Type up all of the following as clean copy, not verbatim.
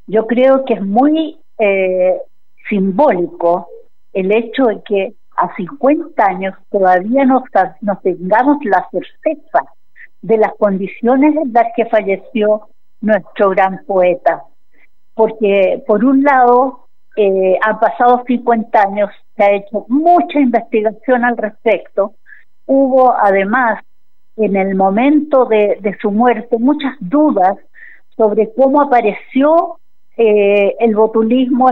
Yo creo que es muy simbólico el hecho de que a 50 años todavía no tengamos la certeza de las condiciones en las que falleció nuestro gran poeta. Porque, por un lado, han pasado 50 años, se ha hecho mucha investigación al respecto. Hubo, además, en el momento de su muerte, muchas dudas sobre cómo apareció el botulismo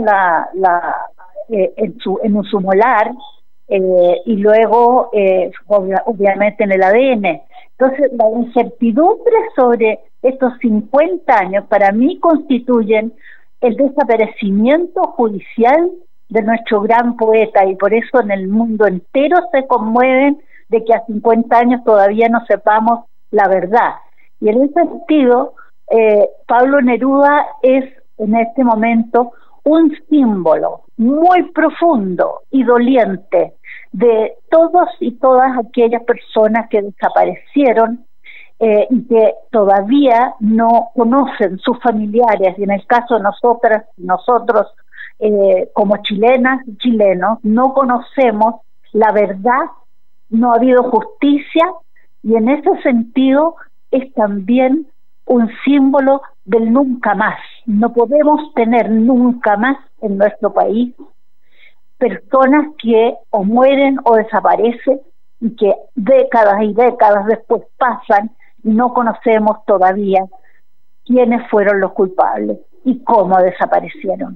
en su molar, y luego obviamente en el ADN. Entonces la incertidumbre sobre estos 50 años para mí constituyen el desaparecimiento judicial de nuestro gran poeta, y por eso en el mundo entero se conmueven de que a 50 años todavía no sepamos la verdad. Y en ese sentido, Pablo Neruda es en este momento un símbolo muy profundo y doliente de todos y todas aquellas personas que desaparecieron y que todavía no conocen sus familiares, y en el caso de nosotros como chilenas y chilenos no conocemos la verdad, no ha habido justicia, y en ese sentido es también un símbolo del nunca más. No podemos tener nunca más en nuestro país personas que o mueren o desaparecen y que décadas y décadas después pasan y no conocemos todavía quiénes fueron los culpables y cómo desaparecieron.